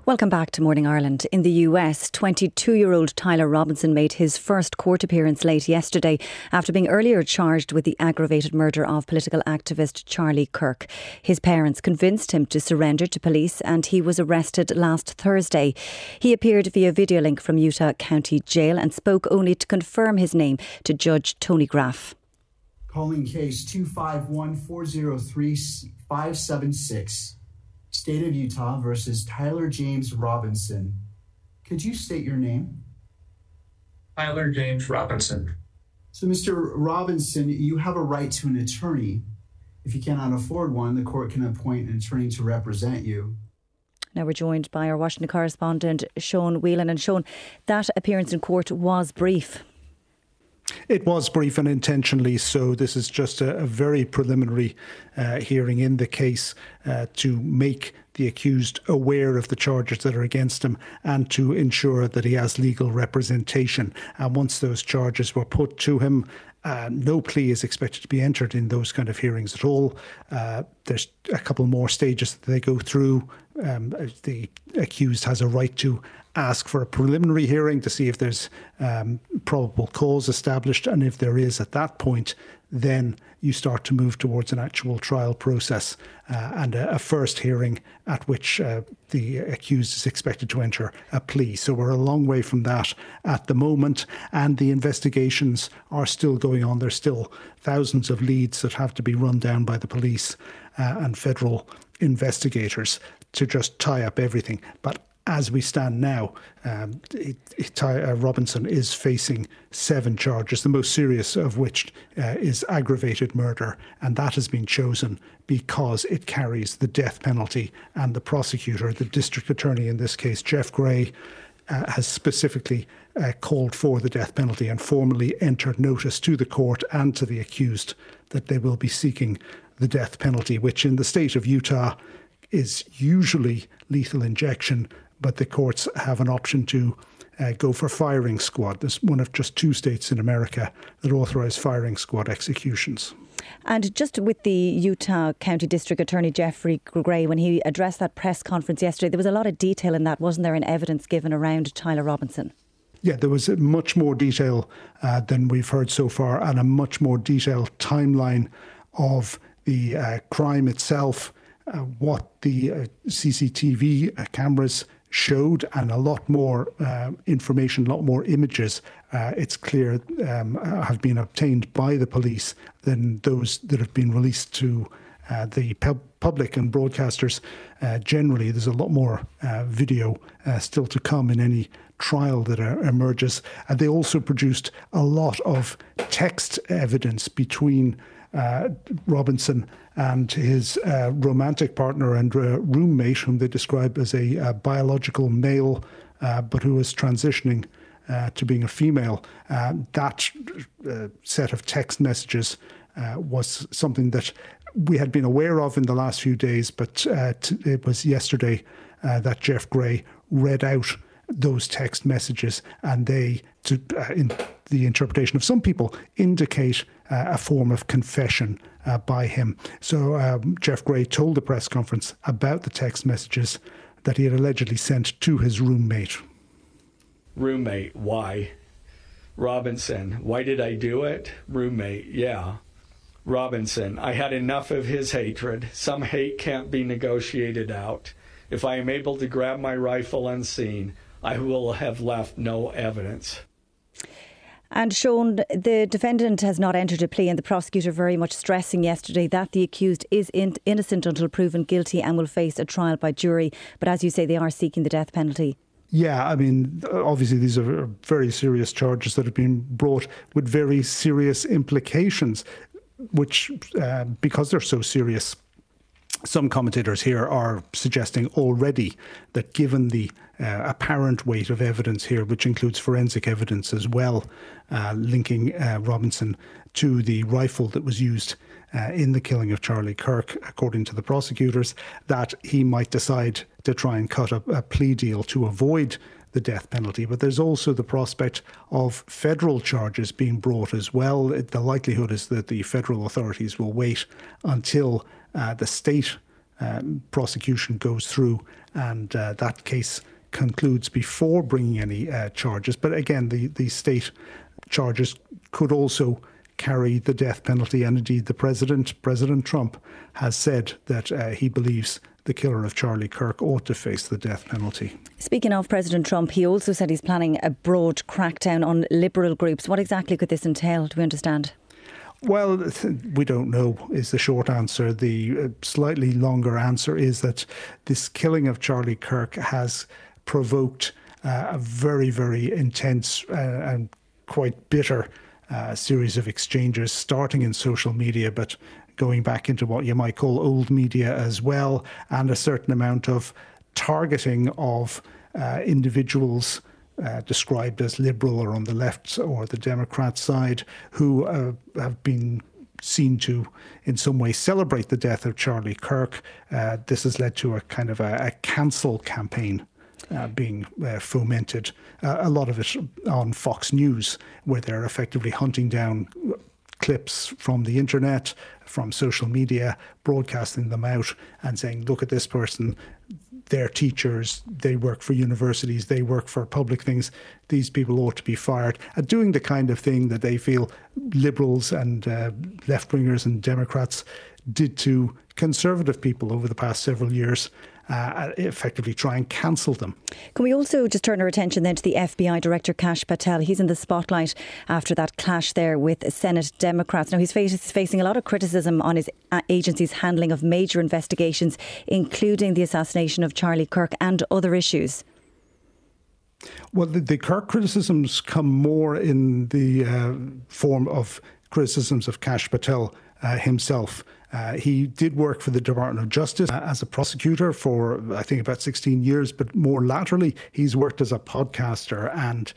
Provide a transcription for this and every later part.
Welcome back to Morning Ireland. In the US, 22-year-old Tyler Robinson made his first court appearance late yesterday after being earlier charged with the aggravated murder of political activist Charlie Kirk. His parents convinced him to surrender to police and he was arrested last Thursday. He appeared via video link from Utah County Jail and spoke only to confirm his name to Judge Tony Graff. Calling case 251-403-576. State of Utah versus Tyler James Robinson. Could you state your name? Tyler James Robinson. So, Mr. Robinson, you have a right to an attorney. If you cannot afford one, the court can appoint an attorney to represent you. Now we're joined by our Washington correspondent, Sean Whelan. And Sean, that appearance in court was brief. It was brief and intentionally so. This is just a very preliminary hearing in the case to make the accused aware of the charges that are against him and to ensure that he has legal representation. And once those charges were put to him, no plea is expected to be entered in those kind of hearings at all. There's a couple more stages that they go through. The accused has a right to ask for a preliminary hearing to see if there's probable cause established, and if there is at that point, then you start to move towards an actual trial process and a first hearing at which the accused is expected to enter a plea. So we're a long way from that at the moment, and the investigations are still going on. There's still thousands of leads that have to be run down by the police and federal investigators to just tie up everything. But as we stand now, Robinson is facing 7 charges, the most serious of which is aggravated murder. And that has been chosen because it carries the death penalty. And the prosecutor, the district attorney in this case, Jeff Gray, has specifically called for the death penalty and formally entered notice to the court and to the accused that they will be seeking the death penalty, which in the state of Utah is usually lethal injection, but the courts have an option to go for firing squad. There's one of just 2 states in America that authorise firing squad executions. And just with the Utah County District Attorney Jeffrey Gray, when he addressed that press conference yesterday, there was a lot of detail in that, wasn't there, in evidence given around Tyler Robinson? Yeah, there was much more detail than we've heard so far, and a much more detailed timeline of the crime itself, what the CCTV cameras showed, and a lot more information, a lot more images, it's clear, have been obtained by the police than those that have been released to the public and broadcasters. Generally, there's a lot more video still to come in any trial that emerges. And they also produced a lot of text evidence between Robinson and his romantic partner and roommate, whom they describe as a biological male, but who is transitioning to being a female. That set of text messages was something that we had been aware of in the last few days, but it was yesterday that Jeff Gray read out those text messages, and they, in the interpretation of some people, indicate a form of confession by him. So Jeff Gray told the press conference about the text messages that he had allegedly sent to his roommate. Roommate, why? Robinson, why did I do it? Roommate, yeah. Robinson, I had enough of his hatred. Some hate can't be negotiated out. If I am able to grab my rifle unseen, I will have left no evidence. And Sean, the defendant has not entered a plea, and the prosecutor very much stressing yesterday that the accused is innocent until proven guilty and will face a trial by jury. But as you say, they are seeking the death penalty. Yeah, I mean, obviously these are very serious charges that have been brought with very serious implications, which, because they're so serious, some commentators here are suggesting already that given the apparent weight of evidence here, which includes forensic evidence as well, linking Robinson to the rifle that was used in the killing of Charlie Kirk, according to the prosecutors, that he might decide to try and cut a plea deal to avoid the death penalty. But there's also the prospect of federal charges being brought as well. The likelihood is that the federal authorities will wait until the state prosecution goes through and that case concludes before bringing any charges. But again, the state charges could also carry the death penalty, and indeed President Trump has said that he believes the killer of Charlie Kirk ought to face the death penalty. Speaking of President Trump, he also said he's planning a broad crackdown on liberal groups. What exactly could this entail? Do we understand? Well, we don't know is the short answer. The slightly longer answer is that this killing of Charlie Kirk has provoked a very, very intense and quite bitter series of exchanges, starting in social media, but going back into what you might call old media as well, and a certain amount of targeting of individuals described as liberal or on the left or the Democrat side, who have been seen to in some way celebrate the death of Charlie Kirk. This has led to a kind of a cancel campaign being fomented, a lot of it on Fox News, where they're effectively hunting down clips from the internet, from social media, broadcasting them out and saying, look at this person, they're teachers, they work for universities, they work for public things, these people ought to be fired, and doing the kind of thing that they feel liberals and left-wingers and Democrats did to conservative people over the past several years, effectively try and cancel them. Can we also just turn our attention then to the FBI Director Kash Patel? He's in the spotlight after that clash there with Senate Democrats. Now, he's facing a lot of criticism on his agency's handling of major investigations, including the assassination of Charlie Kirk and other issues. Well, the Kirk criticisms come more in the form of criticisms of Kash Patel himself. He did work for the Department of Justice as a prosecutor for, I think, about 16 years, but more laterally, he's worked as a podcaster and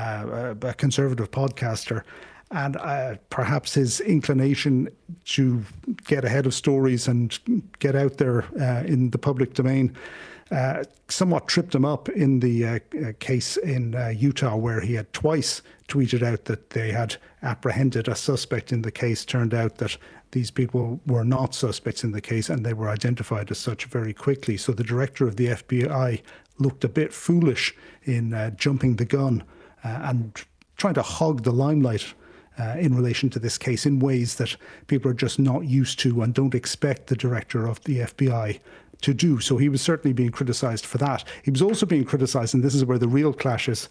a conservative podcaster. And perhaps his inclination to get ahead of stories and get out there in the public domain somewhat tripped him up in the case in Utah, where he had twice tweeted out that they had apprehended a suspect in the case. Turned out that these people were not suspects in the case, and they were identified as such very quickly. So the director of the FBI looked a bit foolish in jumping the gun and trying to hog the limelight in relation to this case in ways that people are just not used to and don't expect the director of the FBI to do. So he was certainly being criticised for that. He was also being criticised, and this is where the real clashes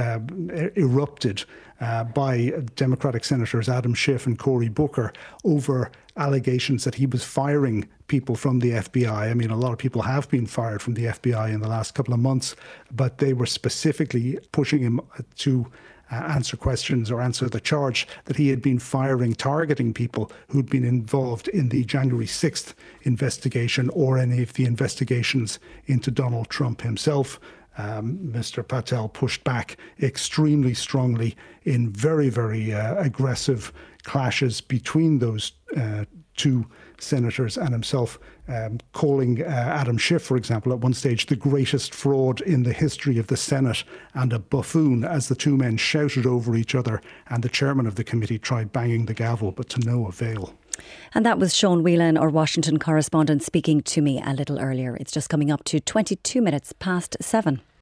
erupted, by Democratic Senators Adam Schiff and Cory Booker over allegations that he was firing people from the FBI. I mean, a lot of people have been fired from the FBI in the last couple of months, but they were specifically pushing him to answer questions or answer the charge that he had been targeting people who'd been involved in the January 6th investigation or any of the investigations into Donald Trump himself. Mr. Patel pushed back extremely strongly in very, very aggressive clashes between those two senators and himself, calling Adam Schiff, for example, at one stage the greatest fraud in the history of the Senate and a buffoon, as the two men shouted over each other, and the chairman of the committee tried banging the gavel, but to no avail. And that was Sean Whelan, our Washington correspondent, speaking to me a little earlier. It's just coming up to 22 minutes past 7.